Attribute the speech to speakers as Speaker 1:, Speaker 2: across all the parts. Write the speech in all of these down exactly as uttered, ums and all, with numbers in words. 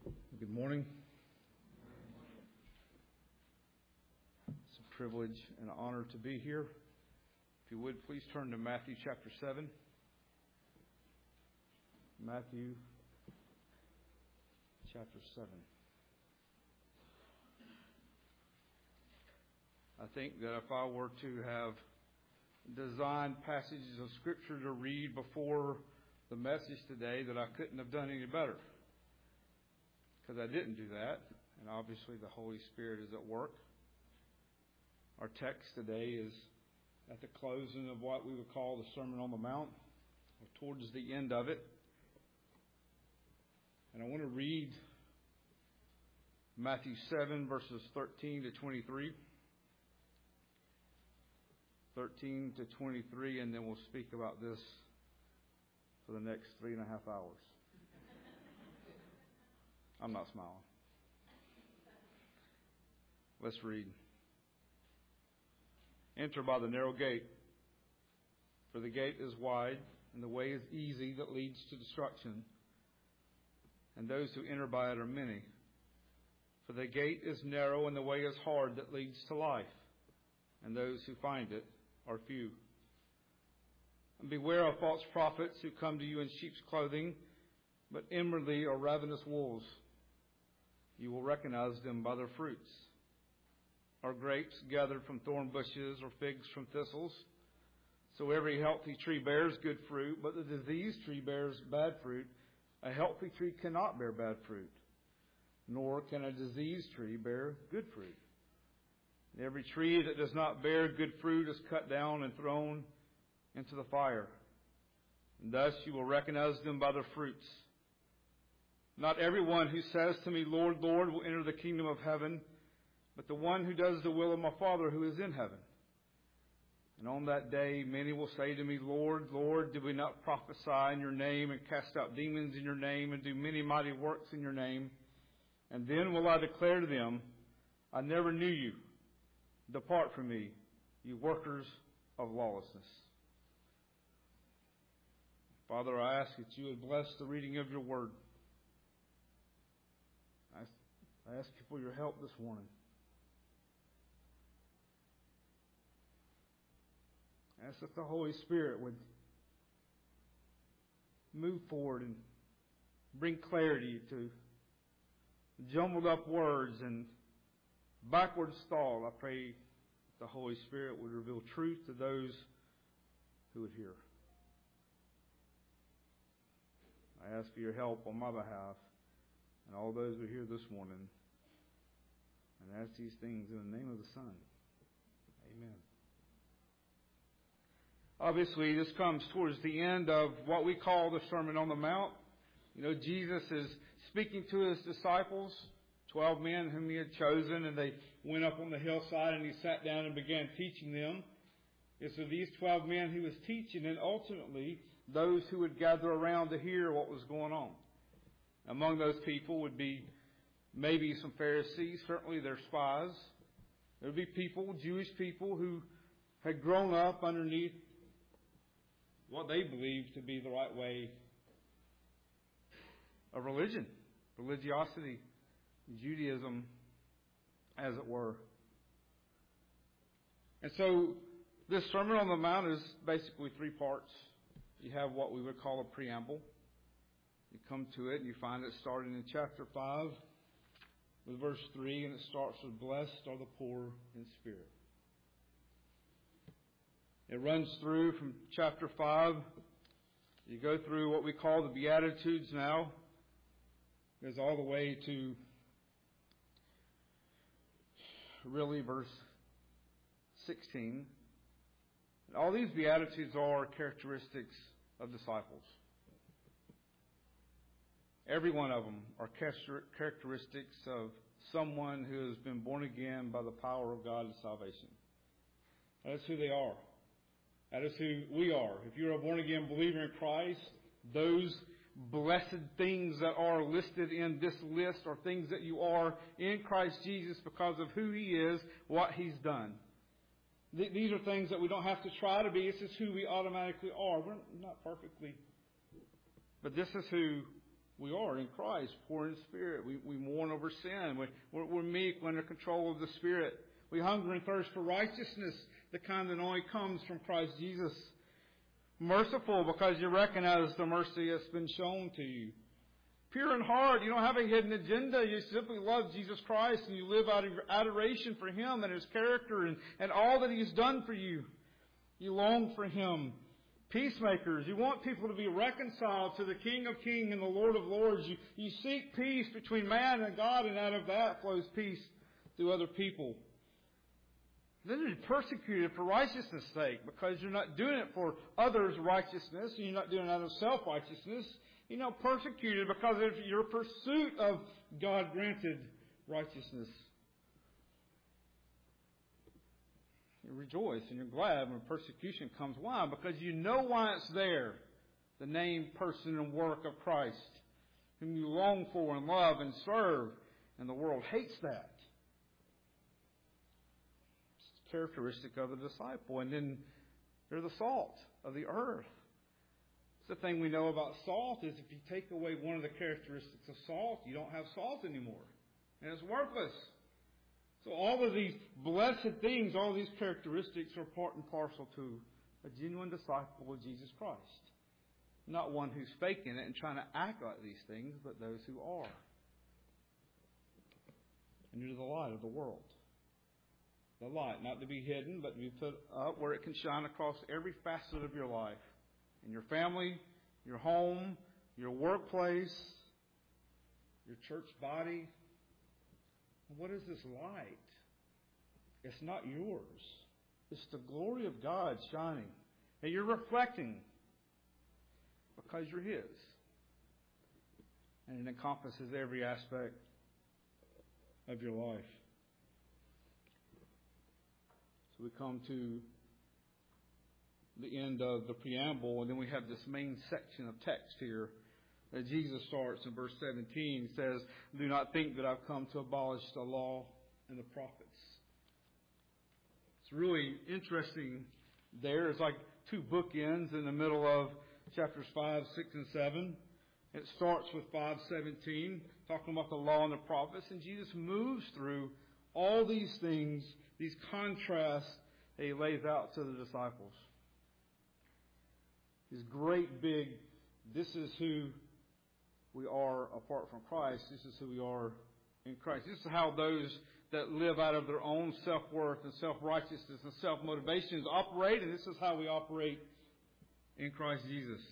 Speaker 1: Good morning. It's a privilege and an honor to be here. If you would, please turn to Matthew chapter seven. Matthew chapter seven. I think that if I were to have designed passages of Scripture to read before the message today, that I couldn't have done any better. Because I didn't do that, and obviously the Holy Spirit is at work. Our text today is at the closing of what we would call the Sermon on the Mount, or towards the end of it. And I want to read Matthew seven, verses thirteen to twenty-three. thirteen to twenty-three, and then we'll speak about this for the next three and a half hours. I'm not smiling. Let's read. Enter by the narrow gate, for the gate is wide, and the way is easy that leads to destruction, and those who enter by it are many. For the gate is narrow, and the way is hard that leads to life, and those who find it are few. And beware of false prophets who come to you in sheep's clothing, but inwardly are ravenous wolves. You will recognize them by their fruits. Are grapes gathered from thorn bushes, or figs from thistles? So every healthy tree bears good fruit, but the diseased tree bears bad fruit. A healthy tree cannot bear bad fruit, nor can a diseased tree bear good fruit. And every tree that does not bear good fruit is cut down and thrown into the fire. And thus you will recognize them by their fruits. Not everyone who says to me, Lord, Lord, will enter the kingdom of heaven, but the one who does the will of my Father who is in heaven. And on that day many will say to me, Lord, Lord, did we not prophesy in your name and cast out demons in your name and do many mighty works in your name? And then will I declare to them, I never knew you. Depart from me, you workers of lawlessness. Father, I ask that you would bless the reading of your word. I ask you for your help this morning. I ask that the Holy Spirit would move forward and bring clarity to jumbled up words and backwards thought. I pray the Holy Spirit would reveal truth to those who would hear. I ask for your help on my behalf and all those who are here this morning. And I ask these things in the name of the Son. Amen. Obviously, this comes towards the end of what we call the Sermon on the Mount. You know, Jesus is speaking to his disciples, twelve men whom he had chosen, and they went up on the hillside and he sat down and began teaching them. And so these twelve men he was teaching, and ultimately those who would gather around to hear what was going on. Among those people would be maybe some Pharisees, certainly their spies. There would be people, Jewish people, who had grown up underneath what they believed to be the right way of religion, religiosity, Judaism, as it were. And so this Sermon on the Mount is basically three parts. You have what we would call a preamble. You come to it and you find it starting in chapter five with verse three, and it starts with, blessed are the poor in spirit. It runs through from chapter five. You go through what we call the Beatitudes now. It goes all the way to really verse sixteen. And all these Beatitudes are characteristics of disciples. Every one of them are characteristics of someone who has been born again by the power of God and salvation. That is who they are. That is who we are. If you're a born-again believer in Christ, those blessed things that are listed in this list are things that you are in Christ Jesus because of who He is, what He's done. Th- these are things that we don't have to try to be. This is who we automatically are. We're not perfectly. But this is who we are in Christ, poor in spirit. We, we mourn over sin. We, we're, we're meek, we're under control of the Spirit. We hunger and thirst for righteousness, the kind that only comes from Christ Jesus. Merciful, because you recognize the mercy that's been shown to you. Pure in heart, you don't have a hidden agenda. You simply love Jesus Christ and you live out of your adoration for Him and His character and, and all that He's done for you. You long for Him. Peacemakers, you want people to be reconciled to the King of Kings and the Lord of Lords. You, you seek peace between man and God, and out of that flows peace through other people. Then you're persecuted for righteousness' sake, because you're not doing it for others' righteousness, and you're not doing it out of self-righteousness. You're not persecuted because of your pursuit of God-granted righteousness. You rejoice and you're glad when persecution comes. Why? Because you know why it's there. The name, person, and work of Christ, whom you long for and love and serve, and the world hates that. It's characteristic of the disciple. And then they're the salt of the earth. The thing we know about salt is if you take away one of the characteristics of salt, you don't have salt anymore. And it's worthless. So all of these blessed things, all these characteristics are part and parcel to a genuine disciple of Jesus Christ. Not one who's faking it and trying to act like these things, but those who are. And you're the light of the world. The light, not to be hidden, but to be put up where it can shine across every facet of your life. In your family, your home, your workplace, your church body. What is this light? It's not yours. It's the glory of God shining. And you're reflecting because you're His. And it encompasses every aspect of your life. So we come to the end of the preamble, and then we have this main section of text here that Jesus starts in verse seventeen. He says, "Do not think that I've come to abolish the law and the prophets." It's really interesting there. It's like two bookends in the middle of chapters five, six, and seven. It starts with five seventeen, talking about the law and the prophets, and Jesus moves through all these things, these contrasts that He lays out to the disciples. This great big, this is who we are apart from Christ. This is who we are in Christ. This is how those that live out of their own self-worth and self-righteousness and self-motivations operate, and this is how we operate in Christ Jesus.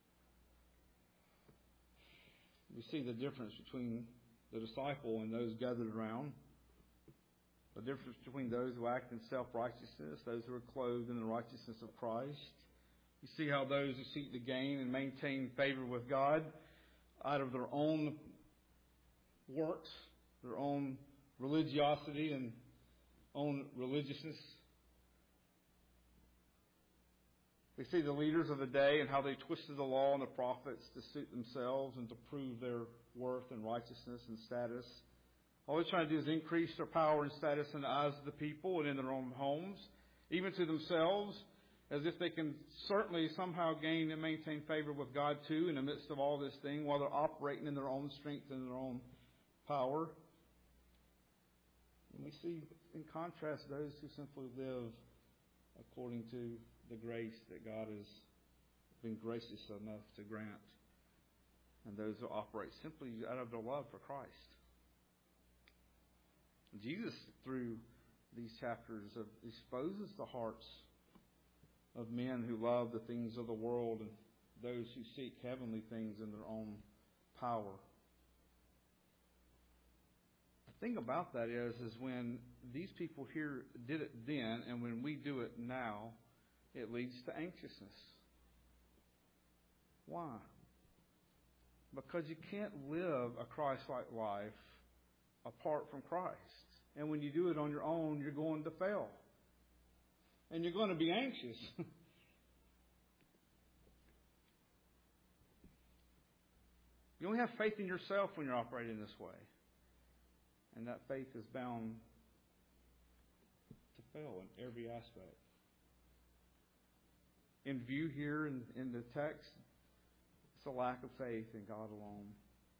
Speaker 1: We see the difference between the disciple and those gathered around. The difference between those who act in self-righteousness, those who are clothed in the righteousness of Christ. You see how those who seek to gain and maintain favor with God out of their own works, their own religiosity and own religiousness. We see the leaders of the day and how they twisted the law and the prophets to suit themselves and to prove their worth and righteousness and status. All they're trying to do is increase their power and status in the eyes of the people and in their own homes, even to themselves, as if they can certainly somehow gain and maintain favor with God too in the midst of all this thing while they're operating in their own strength and their own power. And we see, in contrast, those who simply live according to the grace that God has been gracious enough to grant, and those who operate simply out of their love for Christ. Jesus, through these chapters, exposes the hearts of men who love the things of the world and those who seek heavenly things in their own power. The thing about that is, is when these people here did it then, and when we do it now, it leads to anxiousness. Why? Because you can't live a Christ-like life apart from Christ. And when you do it on your own, you're going to fail. And you're going to be anxious. You only have faith in yourself when you're operating this way. And that faith is bound to fail in every aspect. In view here in, in the text, it's a lack of faith in God alone.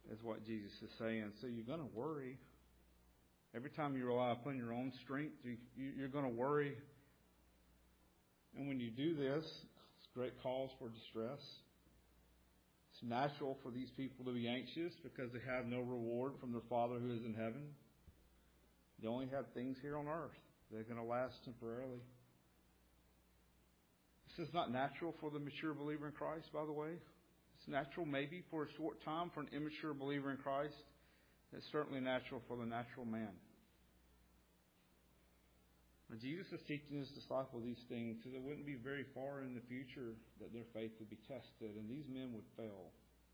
Speaker 1: is what Jesus is saying. So you're going to worry. Every time you rely upon your own strength, you, you're going to worry. And when you do this, it's a great cause for distress. It's natural for these people to be anxious because they have no reward from their Father who is in heaven. They only have things here on earth. They're going to last temporarily. This is not natural for the mature believer in Christ, by the way. It's natural maybe for a short time for an immature believer in Christ. It's certainly natural for the natural man. Now, Jesus is teaching his disciples these things because it wouldn't be very far in the future that their faith would be tested and these men would fail.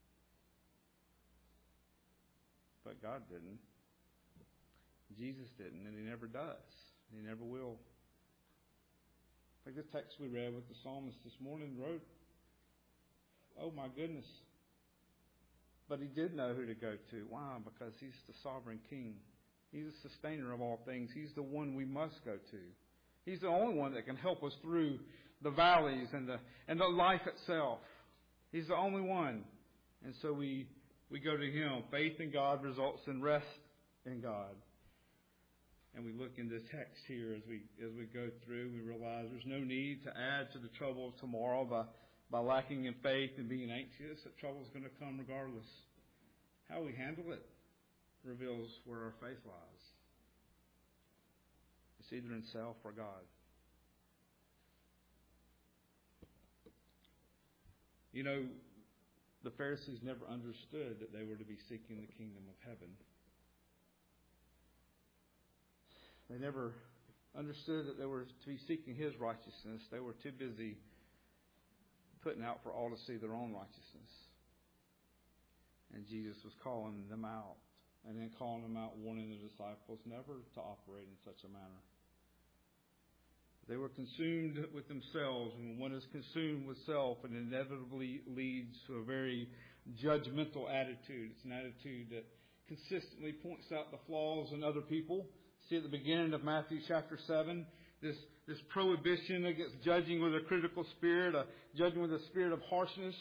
Speaker 1: But God didn't. Jesus didn't, and he never does. He never will. Like the text we read with the psalmist this morning wrote, oh my goodness. But he did know who to go to. Why? Because he's the sovereign king. He's the sustainer of all things. He's the one we must go to. He's the only one that can help us through the valleys and the and the life itself. He's the only one. And so we we go to him. Faith in God results in rest in God. And we look in the text here as we as we go through, we realize there's no need to add to the trouble of tomorrow by, by lacking in faith and being anxious. That trouble is going to come regardless. How we handle it reveals where our faith lies. It's either in self or God. You know, the Pharisees never understood that they were to be seeking the kingdom of heaven. They never understood that they were to be seeking his righteousness. They were too busy putting out for all to see their own righteousness. And Jesus was calling them out. And then calling them out, warning the disciples never to operate in such a manner. They were consumed with themselves. And when one is consumed with self, it inevitably leads to a very judgmental attitude. It's an attitude that consistently points out the flaws in other people. See at the beginning of Matthew chapter seven, this, this prohibition against judging with a critical spirit, a judging with a spirit of harshness.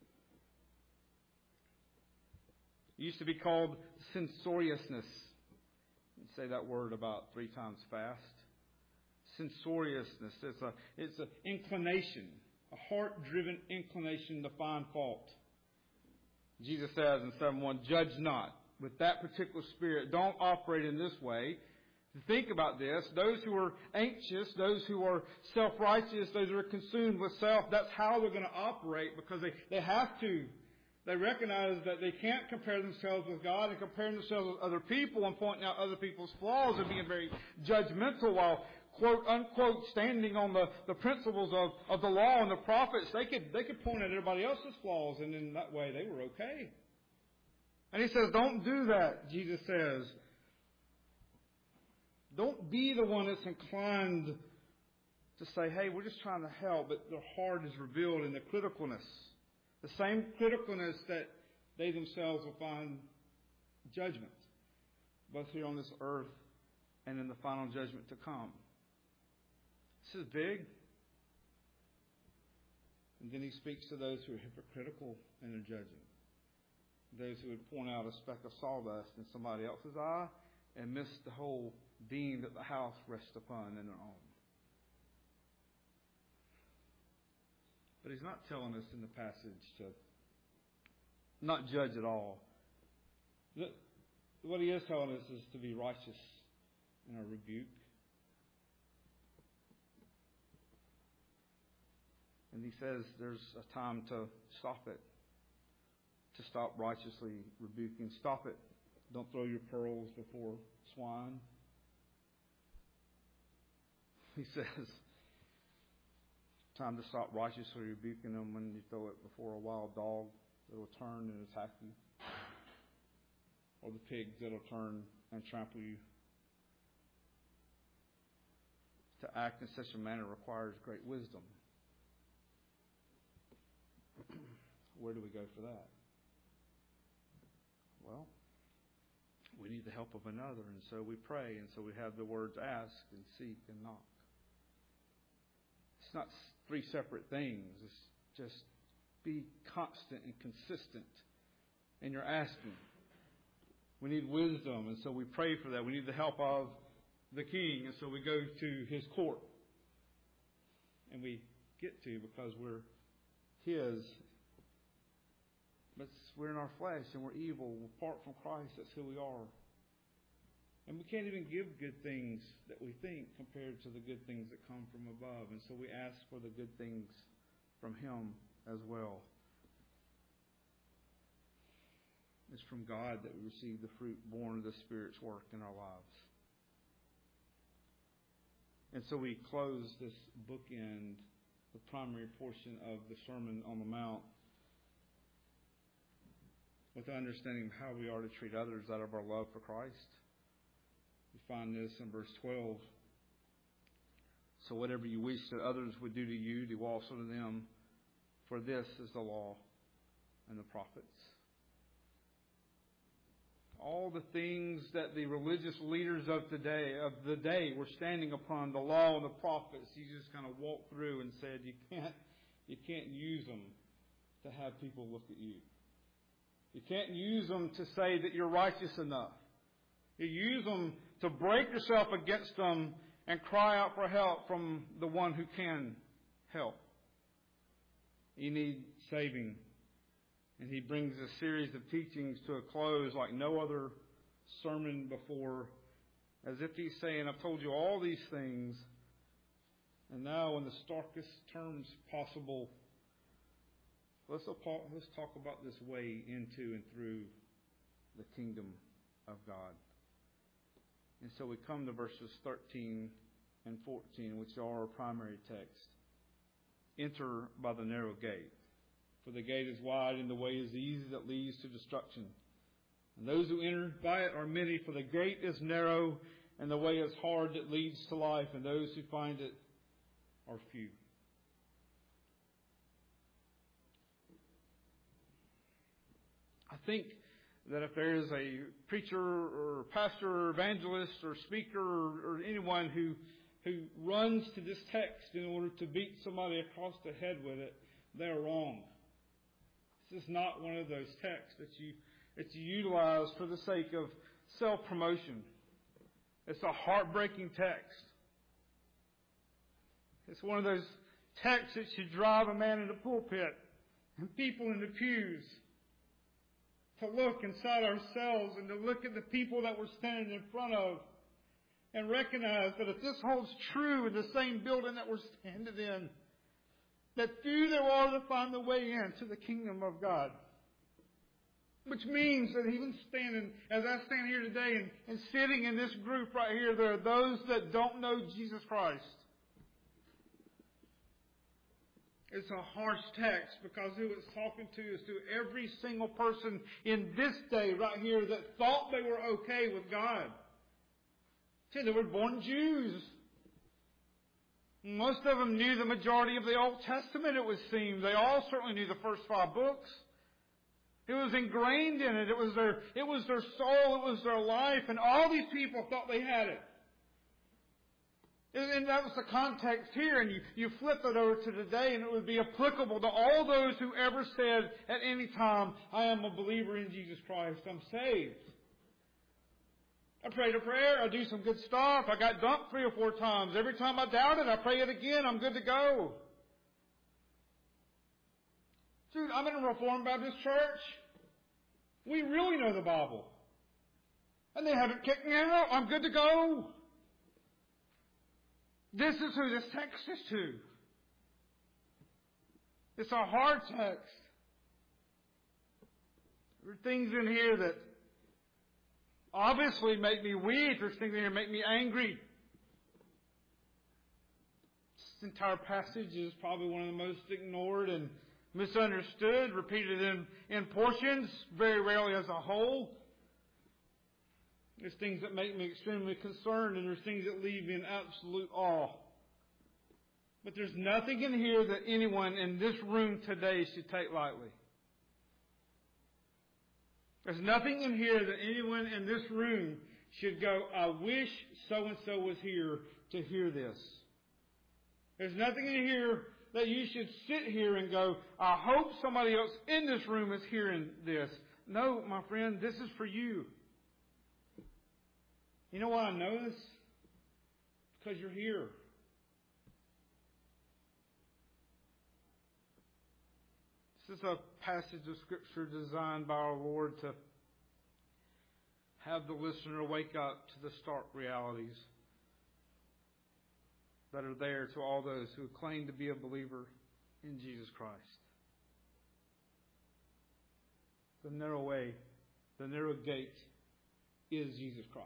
Speaker 1: It used to be called censoriousness. Say that word about three times fast. Censoriousness. It's a it's an inclination, a heart-driven inclination to find fault. Jesus says in seven one, judge not. With that particular spirit, don't operate in this way. Think about this. Those who are anxious, those who are self-righteous, those who are consumed with self, that's how they're going to operate because they, they have to. They recognize that they can't compare themselves with God and compare themselves with other people and pointing out other people's flaws and being very judgmental while, quote, unquote, standing on the, the principles of, of the law and the prophets. They could, they could point at everybody else's flaws, and in that way they were okay. And he says, don't do that, Jesus says. Don't be the one that's inclined to say, hey, we're just trying to help, but their heart is revealed in the criticalness. The same criticalness that they themselves will find judgment, both here on this earth and in the final judgment to come. This is big. And then he speaks to those who are hypocritical in their judging. Those who would point out a speck of sawdust in somebody else's eye and miss the whole beam that the house rests upon in their own. But he's not telling us in the passage to not judge at all. What he is telling us is to be righteous in our rebuke. And he says there's a time to stop it. To stop righteously rebuking. Stop it. Don't throw your pearls before swine. He says time to stop righteously rebuking them when you throw it before a wild dog that will turn and attack you. Or the pigs that will turn and trample you. To act in such a manner requires great wisdom. Where do we go for that? Well, we need the help of another, and so we pray, and so we have the words ask and seek and knock. It's not three separate things. It's just be constant and consistent in your asking. We need wisdom, and so we pray for that. We need the help of the King, and so we go to His court. And we get to because we're His. But we're in our flesh, and we're evil. Apart from Christ, that's who we are. And we can't even give good things that we think compared to the good things that come from above. And so we ask for the good things from Him as well. It's from God that we receive the fruit born of the Spirit's work in our lives. And so we close this bookend, the primary portion of the Sermon on the Mount, with the understanding of how we are to treat others out of our love for Christ. We find this in verse twelve. So whatever you wish that others would do to you, do also to them, for this is the law and the prophets. All the things that the religious leaders of the day of the day were standing upon, the law and the prophets, he just kind of walked through and said, you can't you can't use them to have people look at you. You can't use them to say that you're righteous enough. You use them to break yourself against them and cry out for help from the one who can help. You need saving. And he brings a series of teachings to a close like no other sermon before, as if he's saying, I've told you all these things, and now in the starkest terms possible, let's let's talk about this way into and through the kingdom of God. And so we come to verses thirteen and fourteen, which are our primary text. Enter by the narrow gate. For the gate is wide and the way is easy that leads to destruction. And those who enter by it are many, for the gate is narrow and the way is hard that leads to life, and those who find it are few. I think that if there is a preacher or pastor or evangelist or speaker or, or anyone who, who runs to this text in order to beat somebody across the head with it, they're wrong. This is not one of those texts that you that you utilize for the sake of self-promotion. It's a heartbreaking text. It's one of those texts that should drive a man in the pulpit and people in the pews to look inside ourselves and to look at the people that we're standing in front of and recognize that if this holds true in the same building that we're standing in, that few there are to find the way into the kingdom of God. Which means that even standing, as I stand here today and, and sitting in this group right here, there are those that don't know Jesus Christ. It's a harsh text because who it's talking to is to every single person in this day right here that thought they were okay with God. See, they were born Jews. Most of them knew the majority of the Old Testament, it would seem. They all certainly knew the first five books. It was ingrained in it. It was their, it was their soul. It was their life. And all these people thought they had it. And that was the context here. And you, you flip it over to today and it would be applicable to all those who ever said at any time, I am a believer in Jesus Christ. I'm saved. I prayed a prayer. I do some good stuff. I got dumped three or four times. Every time I doubt it, I pray it again. I'm good to go. Dude, I'm in a Reformed Baptist church. We really know the Bible. And they haven't kicked me out. I'm good to go. This is who this text is to. It's a hard text. There are things in here that obviously make me weep. There's things in here that make me angry. This entire passage is probably one of the most ignored and misunderstood, repeated in, in portions, very rarely as a whole. There's things that make me extremely concerned, and there's things that leave me in absolute awe. But there's nothing in here that anyone in this room today should take lightly. There's nothing in here that anyone in this room should go, I wish so-and-so was here to hear this. There's nothing in here that you should sit here and go, I hope somebody else in this room is hearing this. No, my friend, this is for you. You know why I know this? Because you're here. This is a passage of Scripture designed by our Lord to have the listener wake up to the stark realities that are there to all those who claim to be a believer in Jesus Christ. The narrow way, the narrow gate is Jesus Christ.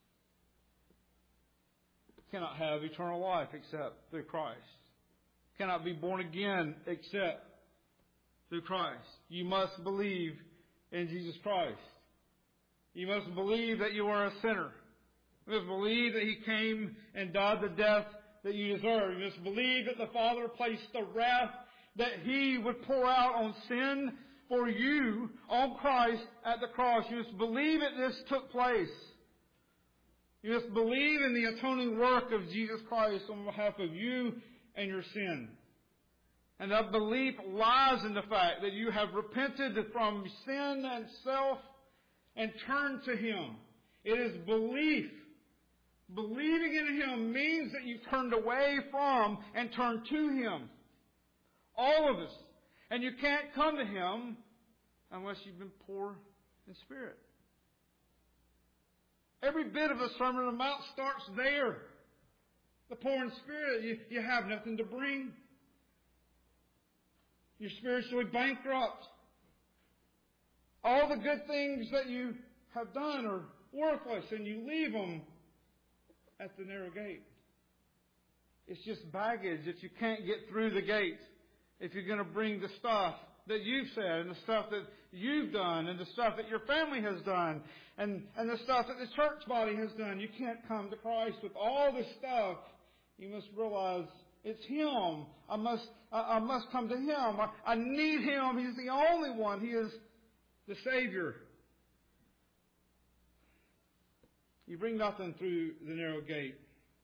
Speaker 1: Cannot have eternal life except through Christ. Cannot be born again except through Christ. You must believe in Jesus Christ. You must believe that you are a sinner. You must believe that He came and died the death that you deserve. You must believe that the Father placed the wrath that He would pour out on sin for you on Christ at the cross. You must believe that this took place. You must believe in the atoning work of Jesus Christ on behalf of you and your sin. And that belief lies in the fact that you have repented from sin and self and turned to Him. It is belief. Believing in Him means that you've turned away from and turned to Him. All of us. And you can't come to Him unless you've been poor in spirit. Every bit of the Sermon on the Mount starts there. The poor in spirit, you, you have nothing to bring. You're spiritually bankrupt. All the good things that you have done are worthless, and you leave them at the narrow gate. It's just baggage if you can't get through the gate. If you're going to bring the stuff that you've said, and the stuff that you've done, and the stuff that your family has done, and, and the stuff that the church body has done, you can't come to Christ with all this stuff. You must realize it's Him. I must, I, I must come to Him. I, I need Him. He's the only one. He is the Savior. You bring nothing through the narrow gate.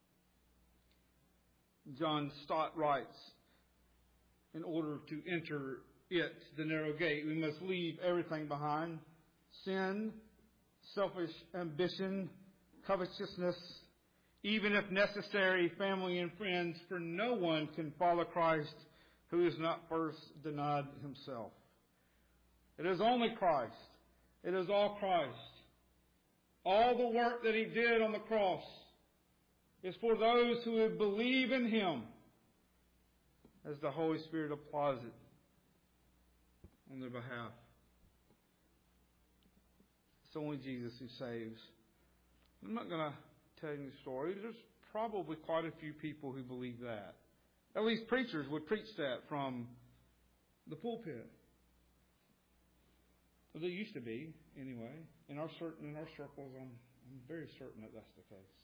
Speaker 1: John Stott writes, in order to enter it, the narrow gate, we must leave everything behind. Sin, selfish ambition, covetousness, even if necessary, family and friends, for no one can follow Christ who is not first denied himself. It is only Christ. It is all Christ. All the work that He did on the cross is for those who would believe in Him, as the Holy Spirit applies it on their behalf. It's only Jesus who saves. I'm not going to tell you the story. There's probably quite a few people who believe that. At least preachers would preach that from the pulpit. Well, there used to be, anyway. In our certain in our circles, I'm, I'm very certain that that's the case.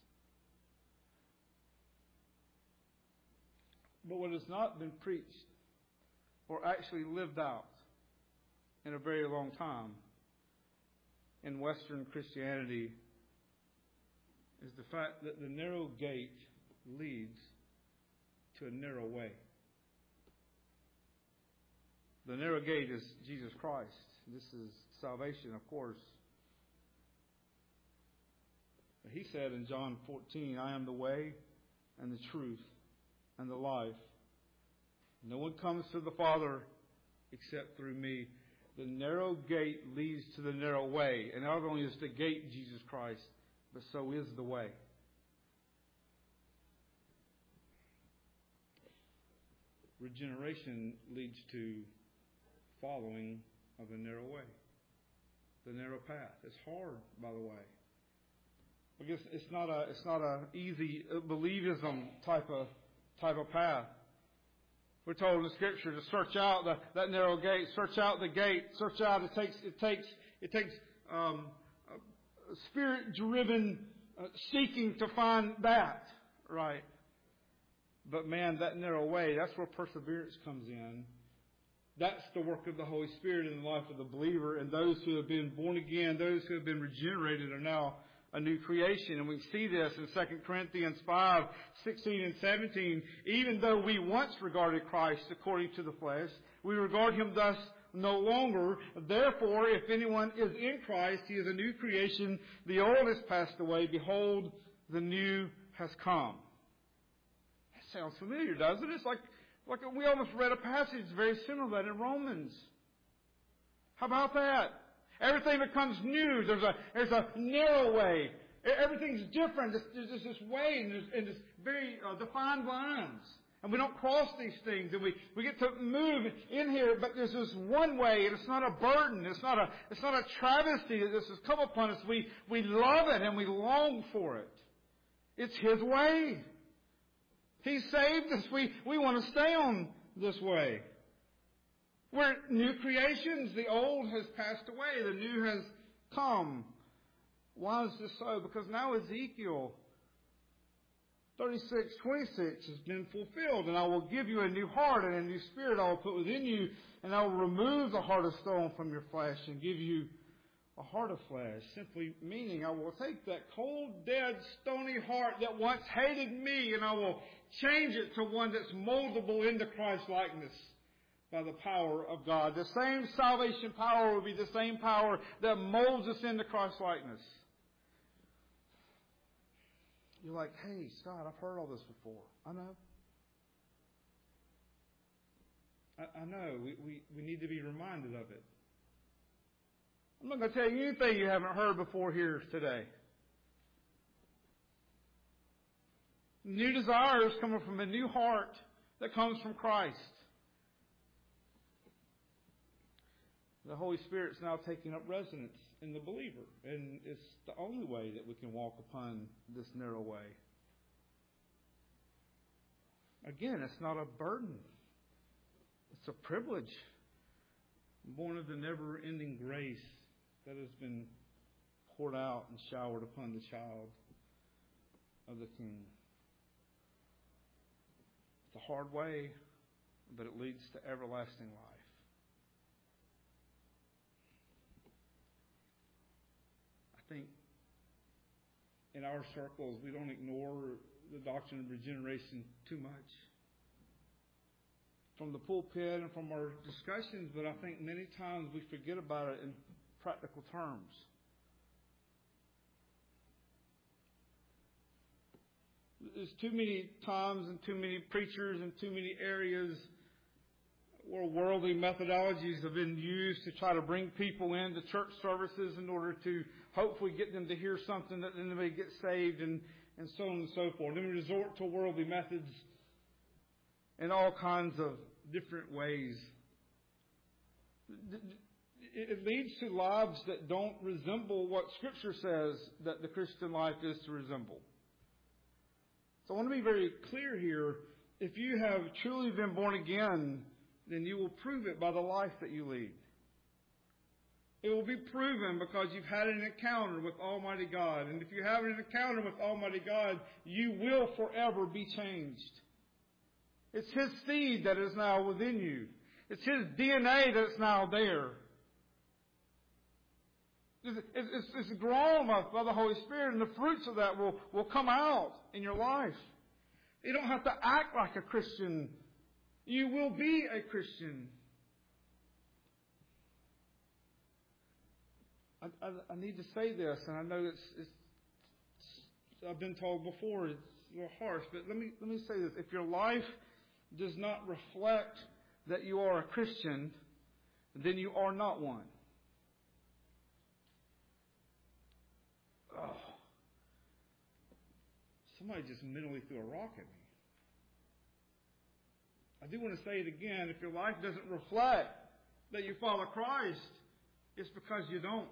Speaker 1: But what has not been preached or actually lived out in a very long time in Western Christianity is the fact that the narrow gate leads to a narrow way. The narrow gate is Jesus Christ. This is salvation, of course. He said in John fourteen, I am the way and the truth and the life. No one comes to the Father except through me. The narrow gate leads to the narrow way. And not only is the gate Jesus Christ, but so is the way. Regeneration leads to following of the narrow way. The narrow path. It's hard, by the way. Because it's not a it's not a easy believism type of type of path. We're told in the Scripture to search out the, that narrow gate, search out the gate, search out. It takes it takes it takes um, spirit-driven uh, seeking to find that, right? But man, that narrow way, that's where perseverance comes in. That's the work of the Holy Spirit in the life of the believer, and those who have been born again, those who have been regenerated, are now a new creation. And we see this in Second Corinthians five, sixteen and seventeen. Even though we once regarded Christ according to the flesh, we regard Him thus no longer. Therefore, if anyone is in Christ, he is a new creation. The old has passed away. Behold, the new has come. That sounds familiar, doesn't it? It's like, like we almost read a passage very similar to that in Romans. How about that? Everything becomes new. There's a, there's a narrow way. Everything's different. There's, there's this way and there's, and there's very uh, defined lines. And we don't cross these things. And we, we get to move in here, but there's this one way, and it's not a burden. It's not a, it's not a travesty that this has come upon us. We, we love it and we long for it. It's His way. He saved us. We, we want to stay on this way. We're new creations. The old has passed away. The new has come. Why is this so? Because now Ezekiel thirty-six twenty-six has been fulfilled. And I will give you a new heart and a new spirit I will put within you. And I will remove the heart of stone from your flesh and give you a heart of flesh. Simply meaning I will take that cold, dead, stony heart that once hated me and I will change it to one that's moldable into Christ's likeness by the power of God. The same salvation power will be the same power that molds us into Christ's likeness. You're like, hey, Scott, I've heard all this before. I know. I, I know. We, we, we need to be reminded of it. I'm not going to tell you anything you haven't heard before here today. New desires coming from a new heart that comes from Christ. The Holy Spirit's now taking up residence in the believer. And it's the only way that we can walk upon this narrow way. Again, it's not a burden. It's a privilege. Born of the never-ending grace that has been poured out and showered upon the child of the King. It's a hard way, but it leads to everlasting life. I think in our circles, we don't ignore the doctrine of regeneration too much. From the pulpit and from our discussions, but I think many times we forget about it in practical terms. There's too many times and too many preachers and too many areas where worldly methodologies have been used to try to bring people into church services in order to hopefully get them to hear something that then they get saved and, and so on and so forth. Then we resort to worldly methods in all kinds of different ways. It leads to lives that don't resemble what Scripture says that the Christian life is to resemble. So I want to be very clear here. If you have truly been born again, then you will prove it by the life that you lead. It will be proven because you've had an encounter with Almighty God. And if you have an encounter with Almighty God, you will forever be changed. It's His seed that is now within you. It's His D N A that's now there. It's, it's, it's grown by the Holy Spirit, and the fruits of that will, will come out in your life. You don't have to act like a Christian. You will be a Christian. I, I, I need to say this, and I know it's, it's, it's I've been told before it's a little harsh, but let me let me say this: if your life does not reflect that you are a Christian, then you are not one. Oh, somebody just mentally threw a rock at me. I do want to say it again. If your life doesn't reflect that you follow Christ, it's because you don't.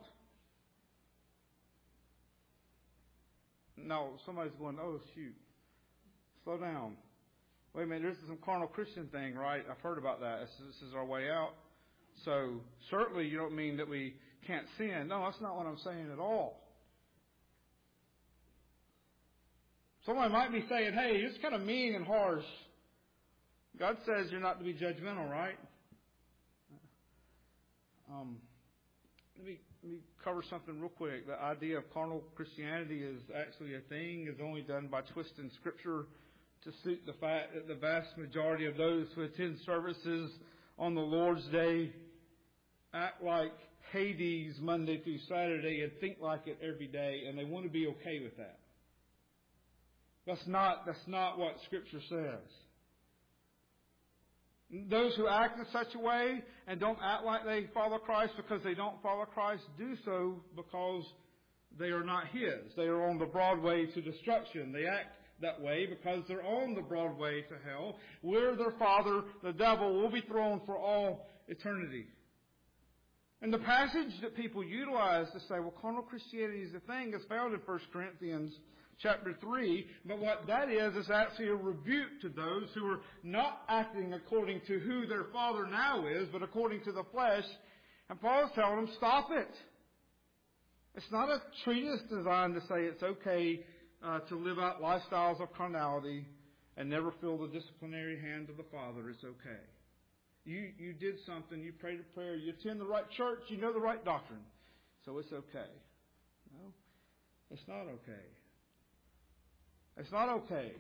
Speaker 1: No, somebody's going, oh, shoot. Slow down. Wait a minute, this is some carnal Christian thing, right? I've heard about that. This is, this is our way out. So certainly you don't mean that we can't sin. No, that's not what I'm saying at all. Somebody might be saying, hey, it's kind of mean and harsh. God says you're not to be judgmental, right? Um, let me let me cover something real quick. The idea of carnal Christianity is actually a thing, is only done by twisting Scripture to suit the fact that the vast majority of those who attend services on the Lord's Day act like Hades Monday through Saturday and think like it every day, and they want to be okay with that. That's not, that's not what Scripture says. Those who act in such a way and don't act like they follow Christ because they don't follow Christ do so because they are not His. They are on the broad way to destruction. They act that way because they're on the broad way to hell, where their father, the devil, will be thrown for all eternity. And the passage that people utilize to say, well, carnal Christianity is the thing is found in First Corinthians chapter three. But what that is, is actually a rebuke to those who are not acting according to who their father now is, but according to the flesh. And Paul's telling them, stop it. It's not a treatise designed to say it's okay uh, to live out lifestyles of carnality and never feel the disciplinary hand of the Father. It's okay. You you did something, you prayed a prayer, you attend the right church, you know the right doctrine. So it's okay. No, it's not okay. It's not okay.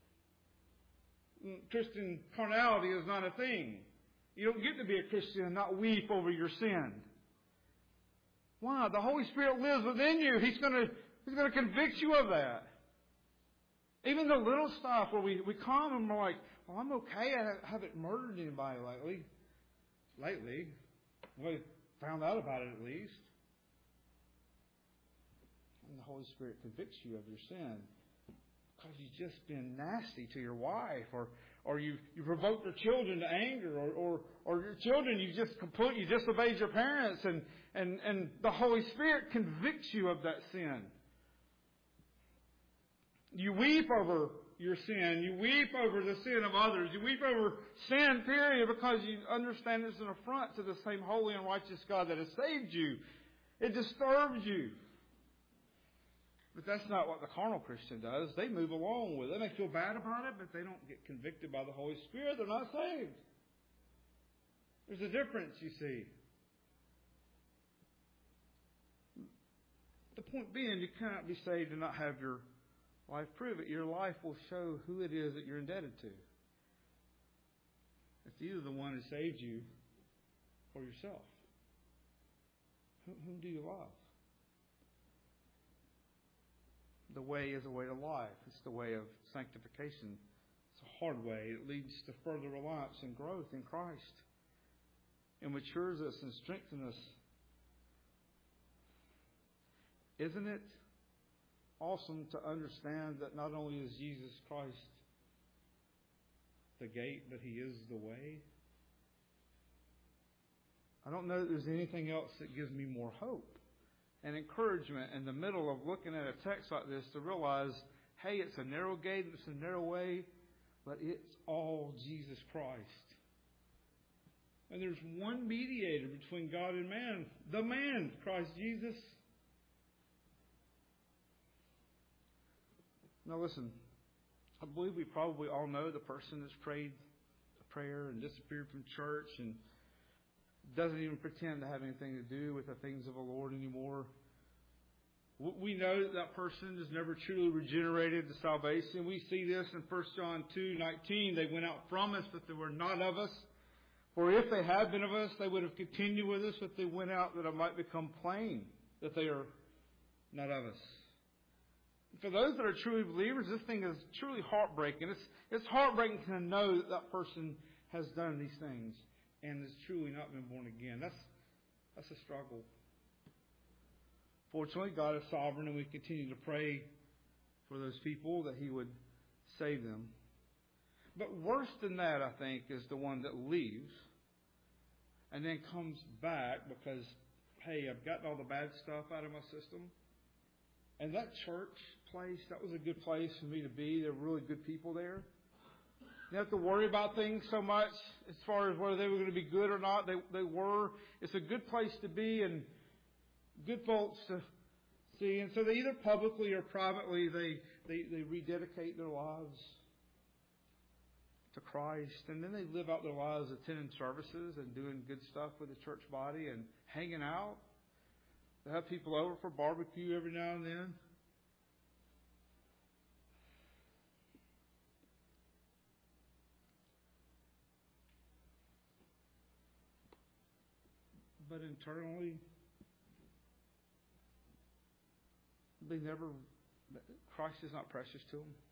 Speaker 1: Christian carnality is not a thing. You don't get to be a Christian and not weep over your sin. Why? The Holy Spirit lives within you. He's going to He's going to convict you of that. Even the little stuff where we, we come and we're like, well, I'm okay. I haven't murdered anybody lately. Lately. We found out about it at least. And the Holy Spirit convicts you of your sin because you've just been nasty to your wife, or or you, you provoked your children to anger, or, or, or your children, you just completely disobeyed your parents, and, and, and the Holy Spirit convicts you of that sin. You weep over your sin. You weep over the sin of others. You weep over sin, period, because you understand it's an affront to the same holy and righteous God that has saved you. It disturbs you. But that's not what the carnal Christian does. They move along with it. They may feel bad about it, but they don't get convicted by the Holy Spirit. They're not saved. There's a difference, you see. The point being, you cannot be saved and not have your life prove it. Your life will show who it is that you're indebted to. It's either the one who saved you or yourself. Whom do you love? The way is a way to life. It's the way of sanctification. It's a hard way. It leads to further reliance and growth in Christ. It matures us and strengthens us. Isn't it awesome to understand that not only is Jesus Christ the gate, but He is the way? I don't know that there's anything else that gives me more hope and encouragement in the middle of looking at a text like this to realize, hey, it's a narrow gate, it's a narrow way, but it's all Jesus Christ. And there's one mediator between God and man, the man, Christ Jesus. Now listen, I believe we probably all know the person that's prayed a prayer and disappeared from church and doesn't even pretend to have anything to do with the things of the Lord anymore. We know that that person has never truly regenerated to salvation. We see this in First John two nineteen. They went out from us, but they were not of us. For if they had been of us, they would have continued with us, but they went out that it might become plain that they are not of us. For those that are truly believers, this thing is truly heartbreaking. It's, it's heartbreaking to know that that person has done these things and has truly not been born again. That's that's a struggle. Fortunately, God is sovereign, and we continue to pray for those people that He would save them. But worse than that, I think, is the one that leaves and then comes back because, hey, I've gotten all the bad stuff out of my system. And that church place, that was a good place for me to be. There were really good people there. You don't have to worry about things so much as far as whether they were going to be good or not. They they were. It's a good place to be and good folks to see. And so they either publicly or privately, they, they, they rededicate their lives to Christ. And then they live out their lives attending services and doing good stuff with the church body and hanging out. They have people over for barbecue every now and then. But but internally, they never, Christ is not precious to them.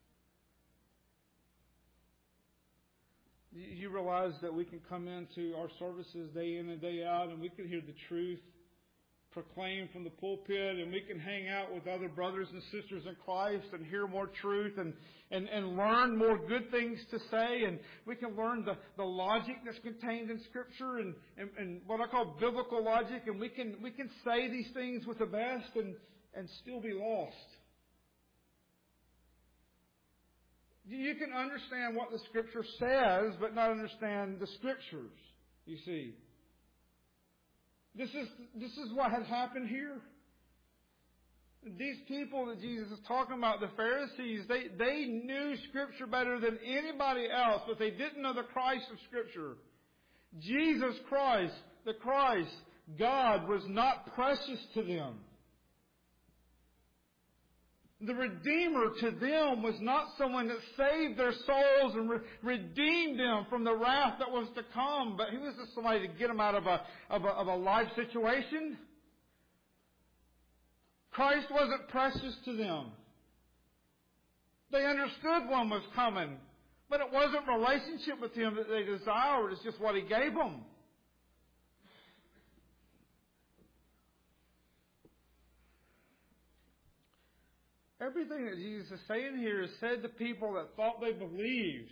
Speaker 1: You realize that we can come into our services day in and day out, and we can hear the truth proclaimed from the pulpit, and we can hang out with other brothers and sisters in Christ and hear more truth and, and, and learn more good things to say, and we can learn the, the logic that's contained in Scripture and, and, and what I call biblical logic, and we can we can say these things with the best and, and still be lost. You can understand what the Scripture says, but not understand the Scriptures, you see. This is this is what had happened here. These people that Jesus is talking about, the Pharisees, they, they knew Scripture better than anybody else, but they didn't know the Christ of Scripture. Jesus Christ, the Christ, God, was not precious to them. The Redeemer to them was not someone that saved their souls and re- redeemed them from the wrath that was to come, but He was just somebody to get them out of a, of a, of a life situation. Christ wasn't precious to them. They understood one was coming, but it wasn't relationship with Him that they desired. It's just what He gave them. Everything that Jesus is saying here is said to people that thought they believed.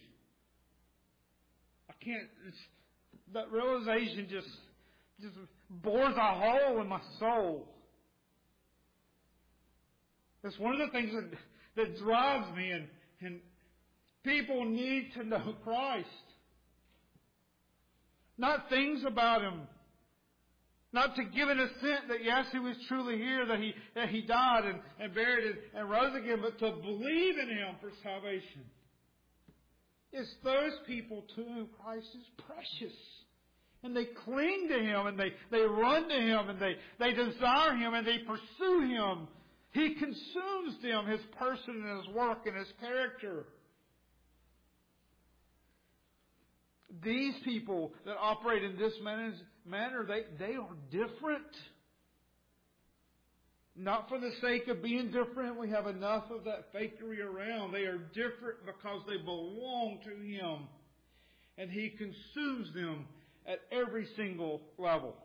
Speaker 1: I can't, that realization just, just bores a hole in my soul. It's one of the things that, that drives me, and, and people need to know Christ. Not things about Him. Not to give an assent that yes, He was truly here, that He that He died and, and buried and, and rose again, but to believe in Him for salvation. It's those people to whom Christ is precious. And they cling to Him, and they, they run to Him, and they, they desire Him, and they pursue Him. He consumes them, His person and His work and His character. These people that operate in this manner, they, they are different. Not for the sake of being different. We have enough of that fakery around. They are different because they belong to Him. And He consumes them at every single level.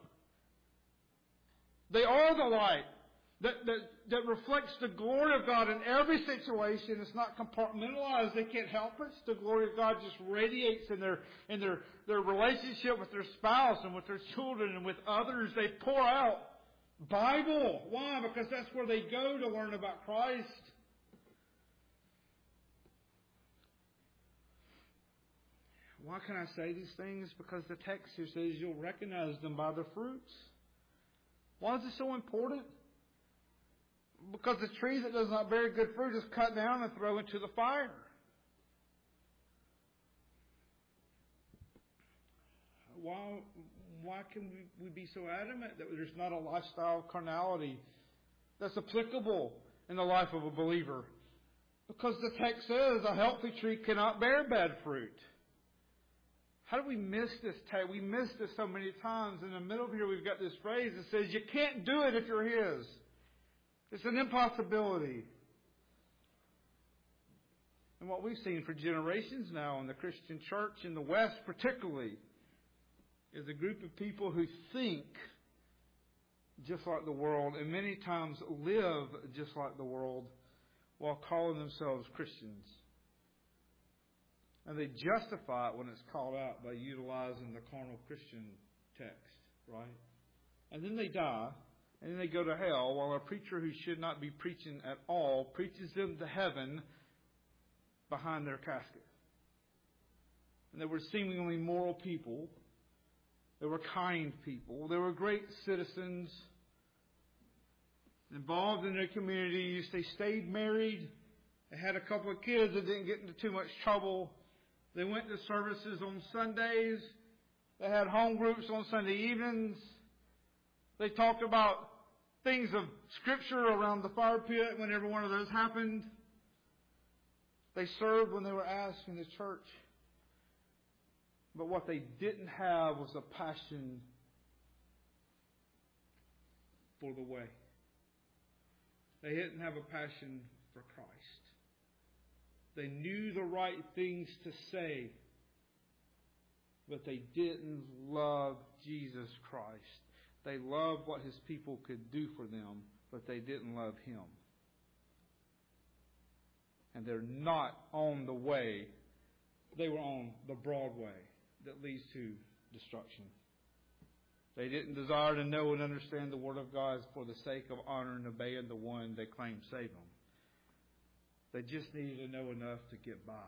Speaker 1: They are the light that, that, that reflects the glory of God in every situation. It's not compartmentalized. They can't help it. The glory of God just radiates in their in their, their relationship with their spouse and with their children and with others. They pour out Bible. Why? Because that's where they go to learn about Christ. Why can I say these things? Because the text here says you'll recognize them by their fruits. Why is it so important? Because the tree that does not bear good fruit is cut down and thrown into the fire. Why, why can we, we be so adamant that there's not a lifestyle of carnality that's applicable in the life of a believer? Because the text says a healthy tree cannot bear bad fruit. How do we miss this text? We miss this so many times. In the middle of here we've got this phrase that says you can't do it if you're His. It's an impossibility. And what we've seen for generations now in the Christian church in the West particularly is a group of people who think just like the world and many times live just like the world while calling themselves Christians. And they justify it when it's called out by utilizing the carnal Christian text, right? And then they die. And then they go to hell while a preacher who should not be preaching at all preaches them to heaven behind their casket. And they were seemingly moral people. They were kind people. They were great citizens involved in their communities. They stayed married. They had a couple of kids that didn't get into too much trouble. They went to services on Sundays. They had home groups on Sunday evenings. They talked about things of Scripture around the fire pit whenever one of those happened. They served when they were asked in the church. But what they didn't have was a passion for the way. They didn't have a passion for Christ. They knew the right things to say, but they didn't love Jesus Christ. They loved what His people could do for them, but they didn't love Him. And they're not on the way. They were on the broad way that leads to destruction. They didn't desire to know and understand the Word of God for the sake of honor and obeying the one they claimed saved them. They just needed to know enough to get by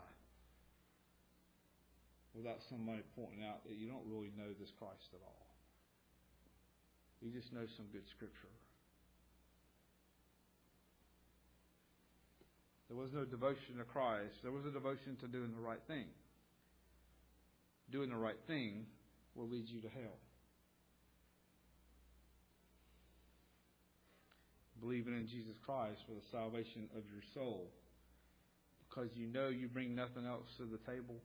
Speaker 1: without somebody pointing out that you don't really know this Christ at all. You just know some good Scripture. There was no devotion to Christ. There was a devotion to doing the right thing. Doing the right thing will lead you to hell. Believing in Jesus Christ for the salvation of your soul. Because you know you bring nothing else to the table.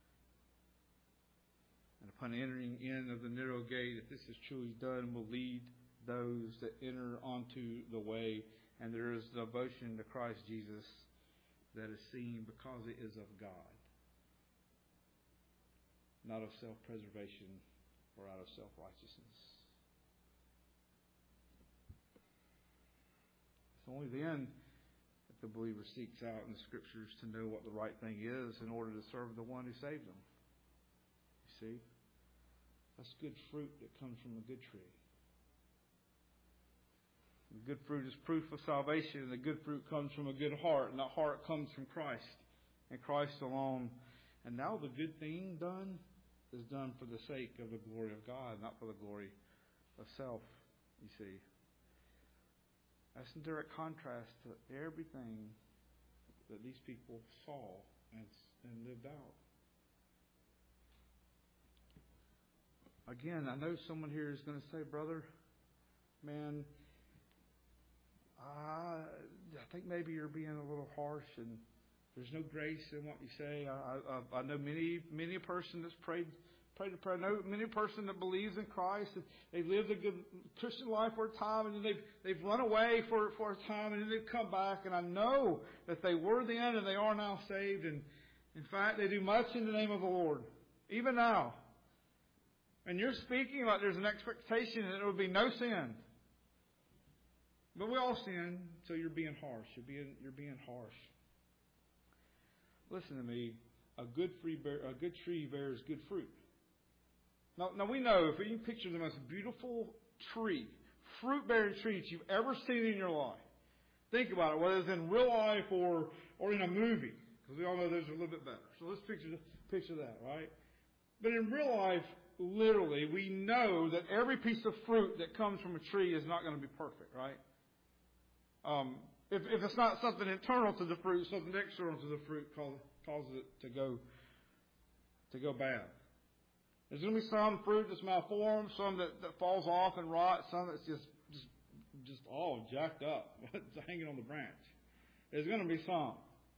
Speaker 1: And upon entering in of the narrow gate, if this is truly done, will lead those that enter onto the way. And there is devotion to Christ Jesus that is seen because it is of God. Not of self-preservation or out of self-righteousness. It's only then that the believer seeks out in the Scriptures to know what the right thing is in order to serve the one who saved them. You see? That's good fruit that comes from a good tree. The good fruit is proof of salvation, and the good fruit comes from a good heart, and that heart comes from Christ and Christ alone. And now the good thing done is done for the sake of the glory of God, not for the glory of self, you see. That's in direct contrast to everything that these people saw and, and lived out. Again, I know someone here is going to say, brother, man, I, I think maybe you're being a little harsh and there's no grace in what you say. I, I, I know many, many a person that's prayed, prayed a prayer. I know many a person that believes in Christ. And they've lived a good Christian life for a time, and then they've they've run away for for a time, and then they've come back. And I know that they were then, and they are now saved. And in fact, they do much in the name of the Lord, even now. And you're speaking like there's an expectation that there will be no sin. But we all sin, so you're being harsh. You're being you're being harsh. Listen to me. A good tree, bear, a good tree bears good fruit. Now, now we know if you can picture the most beautiful tree, fruit-bearing tree that you've ever seen in your life. Think about it, whether it's in real life or or in a movie, because we all know those are a little bit better. So let's picture picture that, right? But in real life, literally, we know that every piece of fruit that comes from a tree is not going to be perfect, right? Um, if, if it's not something internal to the fruit, something external to the fruit cause, causes it to go to go bad. There's going to be some fruit that's malformed, some that, that falls off and rots, some that's just just just all jacked up, it's hanging on the branch. There's going to be some.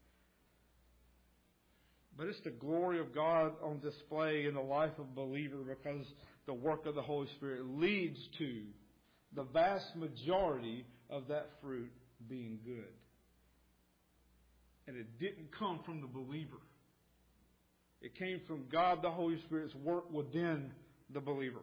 Speaker 1: But it's the glory of God on display in the life of a believer because the work of the Holy Spirit leads to the vast majority of that fruit being good. And it didn't come from the believer. It came from God, the Holy Spirit's work within the believer.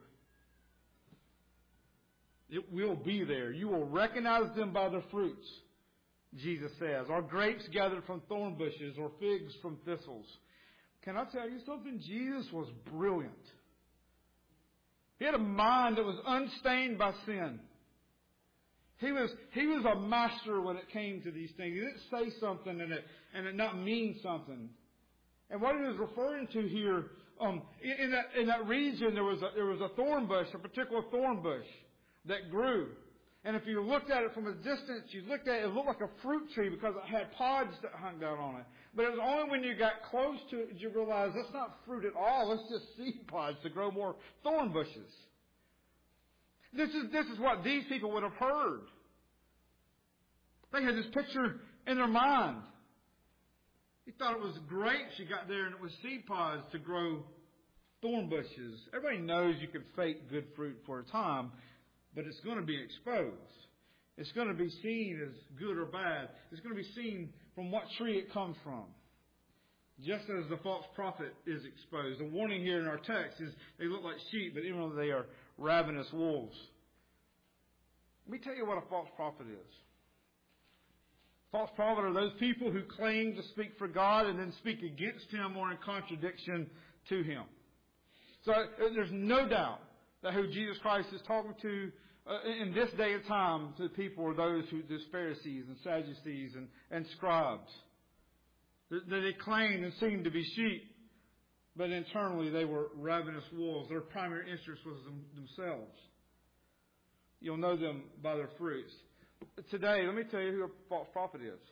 Speaker 1: It will be there. You will recognize them by their fruits, Jesus says. Are grapes gathered from thorn bushes or figs from thistles? Can I tell you something? Jesus was brilliant. He had a mind that was unstained by sin. He was he was a master when it came to these things. He didn't say something and it and it not mean something. And what he was referring to here, um, in, in that in that region there was a, there was a thorn bush, a particular thorn bush that grew. And if you looked at it from a distance, you looked at it, it looked like a fruit tree because it had pods that hung down on it. But it was only when you got close to it did you realize that's not fruit at all. It's just seed pods to grow more thorn bushes. This is this is what these people would have heard. They had this picture in their mind. He thought it was grapes you got there and it was seed pods to grow thorn bushes. Everybody knows you can fake good fruit for a time. but it's going to be exposed. It's going to be seen as good or bad. It's going to be seen from what tree it comes from. Just as the false prophet is exposed. The warning here in our text is they look like sheep, but even though they are ravenous wolves. Let me tell you what a false prophet is. False prophet are those people who claim to speak for God and then speak against Him or in contradiction to Him. So there's no doubt that who Jesus Christ is talking to uh, in this day and time to the people are those who, those Pharisees and Sadducees and, and scribes. That they claimed and seemed to be sheep, but internally they were ravenous wolves. Their primary interest was them, themselves. You'll know them by their fruits. Today, let me tell you who a false prophet is.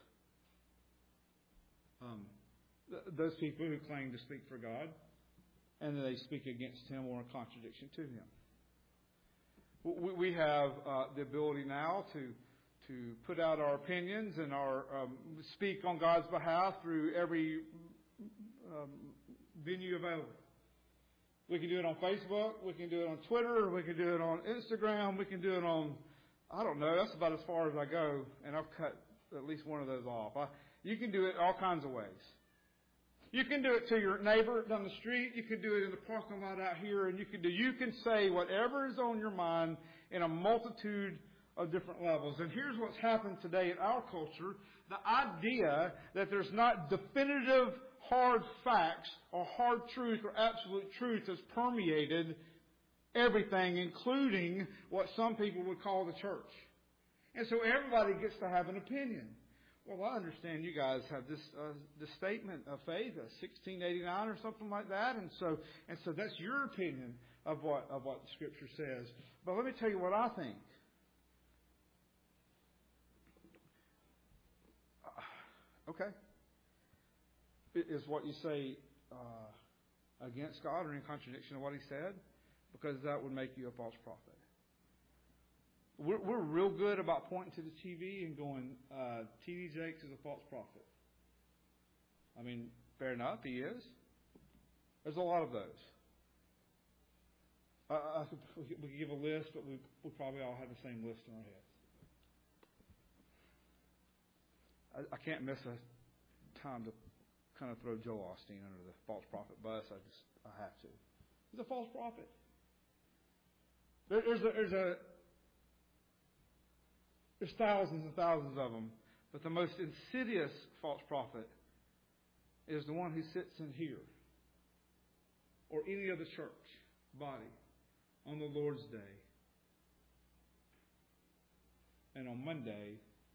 Speaker 1: Um, th- those people who claim to speak for God, and then they speak against Him or in contradiction to Him. We, we have uh, the ability now to to put out our opinions and our um, speak on God's behalf through every um, venue available. We can do it on Facebook. We can do it on Twitter. We can do it on Instagram. We can do it on, I don't know, that's about as far as I go, and I've cut at least one of those off. I, you can do it all kinds of ways. You can do it to your neighbor down the street. You can do it in the parking lot out here, and you can do. You can say whatever is on your mind in a multitude of different levels. And here's what's happened today in our culture. The idea that there's not definitive hard facts or hard truth or absolute truth has permeated everything, including what some people would call the church. And so everybody gets to have an opinion. Well, I understand you guys have this uh, this statement of faith, uh, sixteen eighty-nine or something like that, and so and so that's your opinion of what of what the Scripture says. But let me tell you what I think. Okay. Is what you say uh, against God or in contradiction of what He said? Because that would make you a false prophet. We're, we're real good about pointing to the T V and going, uh, T D Jakes is a false prophet. I mean, fair enough, he is. There's a lot of those. Uh, I could, we could give a list, but we, we probably all have the same list in our heads. I can't miss a time to kind of throw Joel Osteen under the false prophet bus. I just, I have to. He's a false prophet. There, there's a, there's a, there's thousands and thousands of them, but the most insidious false prophet is the one who sits in here or any other church body on the Lord's Day, and on Monday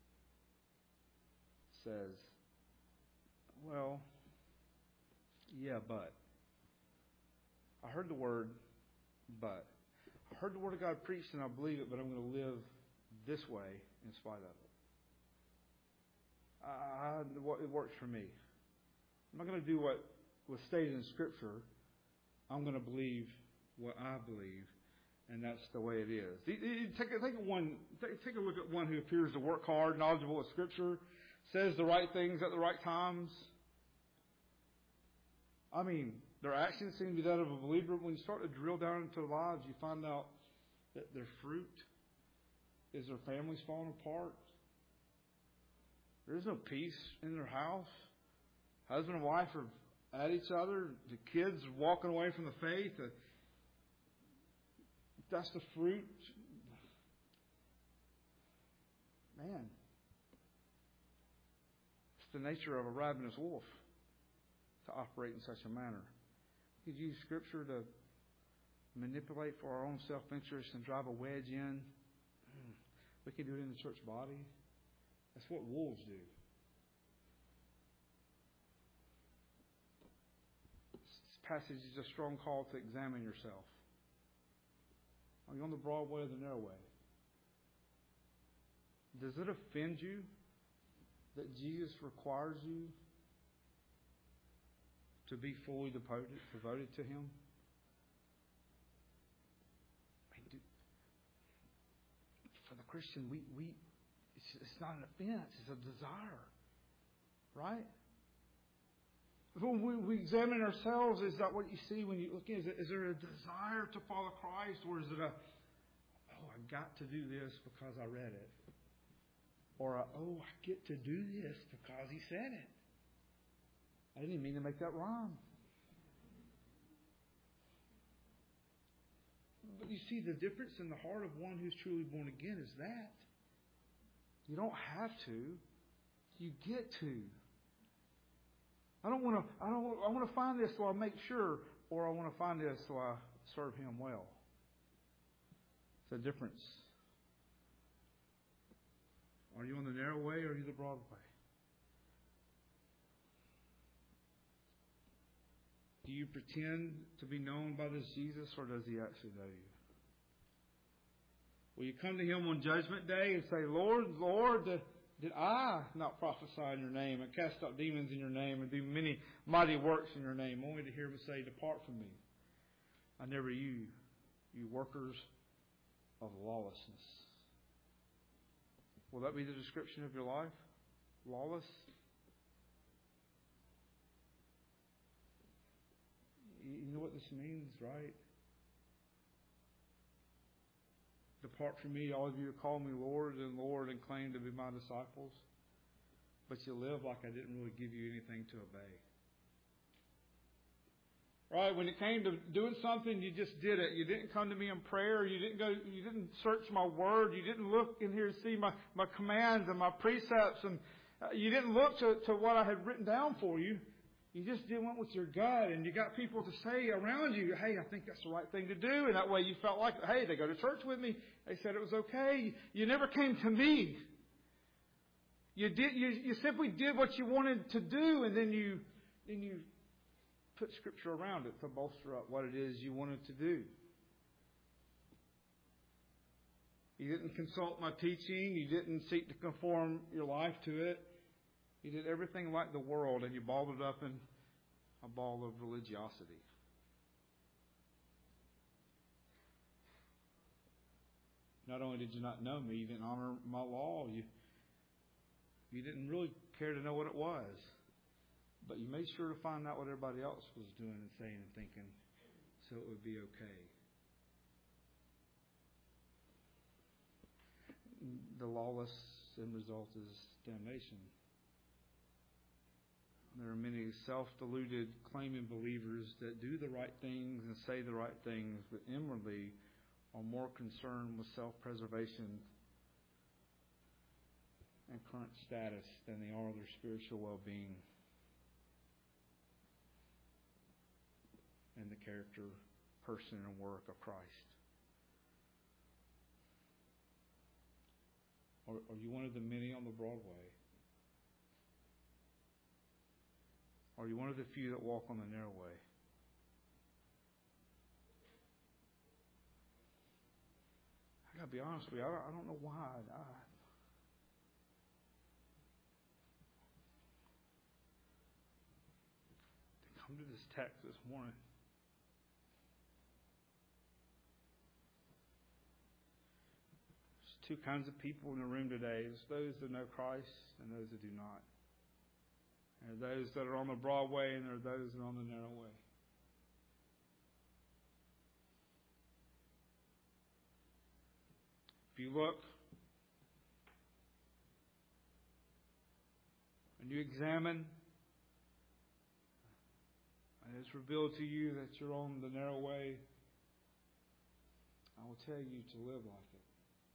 Speaker 1: says, well, yeah, but. I heard the word, but. I heard the Word of God preached and I believe it, but I'm going to live this way in spite of it. I, I, it works for me. I'm not going to do what was stated in Scripture. I'm going to believe what I believe, and that's the way it is. Take, take, one, take, take a look at one who appears to work hard, knowledgeable of Scripture, says the right things at the right times. I mean, their actions seem to be that of a believer. When you start to drill down into their lives, you find out that their fruit is their families falling apart. There's no peace in their house. Husband and wife are at each other. The kids are walking away from the faith. That's the fruit. Man. The nature of a ravenous wolf to operate in such a manner. We could use Scripture to manipulate for our own self-interest and drive a wedge in. We can do it in the church body. That's what wolves do. This passage is a strong call to examine yourself. Are you on the broad way or the narrow way? Does it offend you that Jesus requires you to be fully devoted, devoted to Him? I mean, dude, for the Christian, we, we it's, it's not an offense, it's a desire. Right? When we, we examine ourselves, is that what you see when you look in? Is, it, is there a desire to follow Christ, or is it a, oh, I got to do this because I read it. Or, a, oh, I get to do this because he said it. I didn't even mean to make that rhyme. But you see, the difference in the heart of one who's truly born again is that. You don't have to. You get to. I don't want to. I don't. I want to find this so I make sure, or I want to find this so I serve Him well. It's a difference. Are you on the narrow way or are you the broad way? Do you pretend to be known by this Jesus, or does He actually know you? Will you come to Him on Judgment Day and say, Lord, Lord, did, did I not prophesy in your name and cast out demons in your name and do many mighty works in your name, only to hear Him say, depart from me. I never knew you, you workers of lawlessness. Will that be the description of your life? Lawless? You know what this means, right? Depart from me, all of you who call me Lord and Lord and claim to be my disciples, but you live like I didn't really give you anything to obey. Right? When it came to doing something, you just did it. You didn't come to me in prayer. You didn't go. You didn't search my word. You didn't look in here to see my, my commands and my precepts, and uh, you didn't look to, to what I had written down for you. You just did went with your gut, and you got people to say around you, hey, I think that's the right thing to do. And that way you felt like, hey, they go to church with me. They said it was okay. You never came to me. You did. You, you simply did what you wanted to do, and then you then you put Scripture around it to bolster up what it is you wanted to do. You didn't consult my teaching. You didn't seek to conform your life to it. You did everything like the world, and you balled it up in a ball of religiosity. Not only did you not know me, you didn't honor my law. You, you didn't really care to know what it was. But you made sure to find out what everybody else was doing and saying and thinking, so it would be okay. The lawless end result is damnation. There are many self-deluded, claiming believers that do the right things and say the right things, but inwardly are more concerned with self-preservation and current status than they are their spiritual well-being and the character, person, and work of Christ. Are, are you one of the many on the broad way? Or are you one of the few that walk on the narrow way? I got to be honest with you. I don't, I don't know why. I, to come to this text this morning, there's two kinds of people in the room today. There's those that know Christ and those that do not. There are those that are on the broad way, and there are those that are on the narrow way. If you look and you examine, and it's revealed to you that you're on the narrow way, I will tell you to live like it.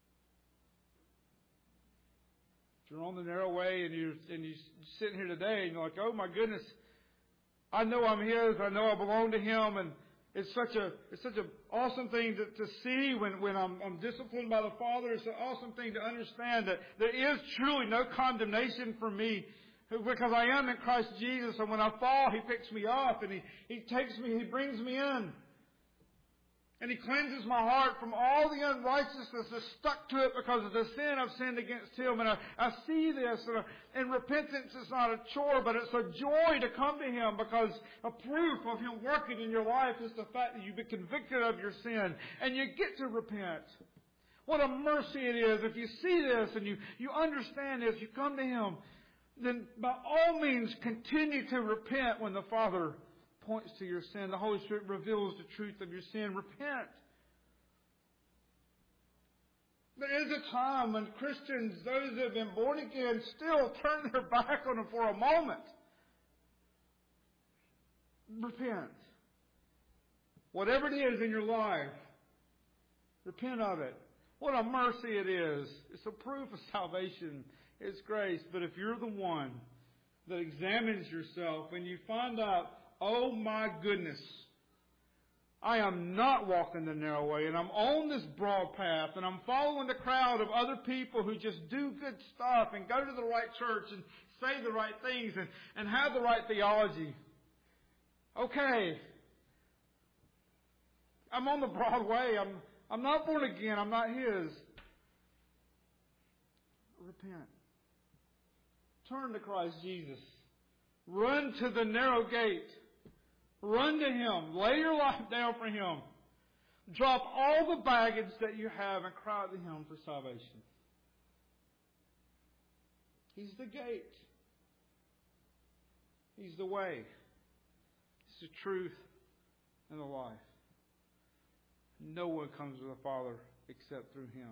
Speaker 1: If you're on the narrow way and you're, and you're sitting here today and you're like, oh my goodness, I know I'm His, I know I belong to Him, and it's such a it's such an awesome thing to, to see when, when I'm, I'm disciplined by the Father. It's an awesome thing to understand that there is truly no condemnation for me because I am in Christ Jesus, and when I fall, He picks me up and He, he takes me, He brings me in. And He cleanses my heart from all the unrighteousness that's stuck to it because of the sin I've sinned against Him. And I, I see this. And, I, and repentance is not a chore, but it's a joy to come to Him because a proof of Him working in your life is the fact that you've been convicted of your sin. And you get to repent. What a mercy it is. If you see this and you, you understand this, you come to Him, then by all means continue to repent when the Father points to your sin. The Holy Spirit reveals the truth of your sin. Repent. There is a time when Christians, those that have been born again, still turn their back on Him for a moment. Repent. Whatever it is in your life, repent of it. What a mercy it is. It's a proof of salvation. It's grace. But if you're the one that examines yourself and you find out, oh my goodness, I am not walking the narrow way, and I'm on this broad path, and I'm following the crowd of other people who just do good stuff and go to the right church and say the right things and, and have the right theology. Okay. I'm on the broad way. I'm, I'm not born again. I'm not His. Repent. Turn to Christ Jesus. Run to the narrow gate. Run to Him. Lay your life down for Him. Drop all the baggage that you have and cry to Him for salvation. He's the gate. He's the way. He's the truth and the life. No one comes to the Father except through Him.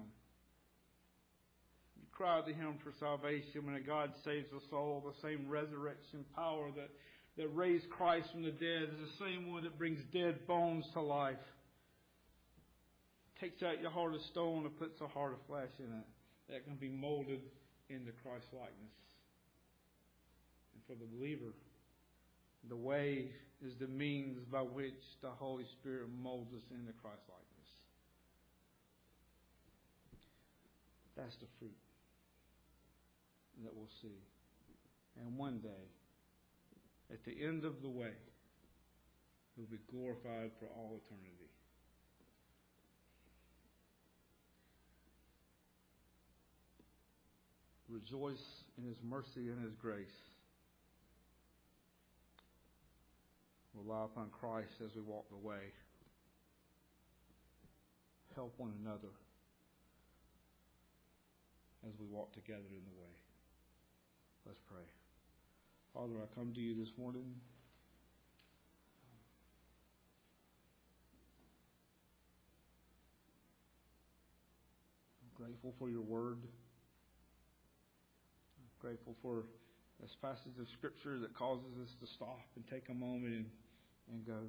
Speaker 1: You cry to Him for salvation. When God saves a soul, the same resurrection power that that raised Christ from the dead is the same one that brings dead bones to life. Takes out your heart of stone and puts a heart of flesh in it that can be molded into Christ's likeness. And for the believer, the way is the means by which the Holy Spirit molds us into Christ's likeness. That's the fruit that we'll see. And one day, at the end of the way, He'll be glorified for all eternity. Rejoice in His mercy and His grace. Rely upon Christ as we walk the way. Help one another as we walk together in the way. Let's pray. Father, I come to You this morning. I'm grateful for Your word. I'm grateful for this passage of Scripture that causes us to stop and take a moment and, and go,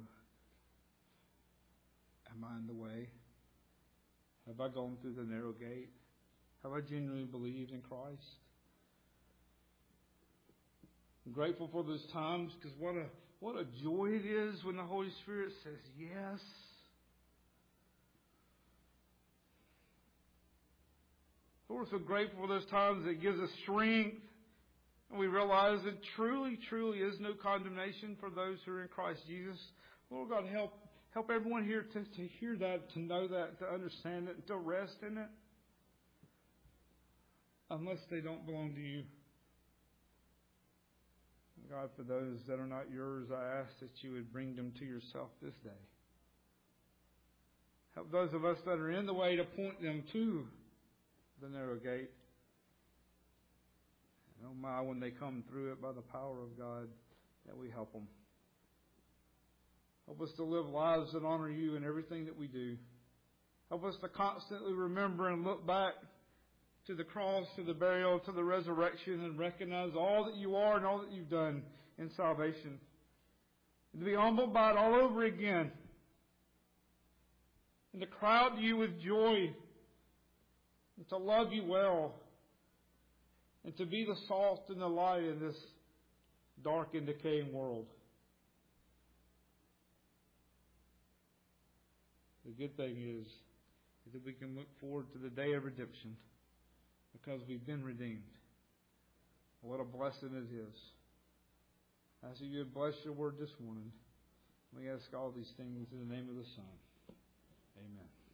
Speaker 1: am I in the way? Have I gone through the narrow gate? Have I genuinely believed in Christ? I'm grateful for those times because what a what a joy it is when the Holy Spirit says yes. Lord, we're so grateful for those times that gives us strength and we realize that truly, truly is no condemnation for those who are in Christ Jesus. Lord God, help help everyone here to, to hear that, to know that, to understand it, to rest in it. Unless they don't belong to You. God, for those that are not Yours, I ask that You would bring them to Yourself this day. Help those of us that are in the way to point them to the narrow gate. And oh my, when they come through it by the power of God, that we help them. Help us to live lives that honor You in everything that we do. Help us to constantly remember and look back to the cross, to the burial, to the resurrection, and recognize all that You are and all that You've done in salvation. And to be humbled by it all over again. And to cry out to You with joy. And to love You well. And to be the salt and the light in this dark and decaying world. The good thing is, is that we can look forward to the day of redemption. Because we've been redeemed. What a blessing it is. I ask You to bless Your word this morning. We ask all these things in the name of the Son. Amen.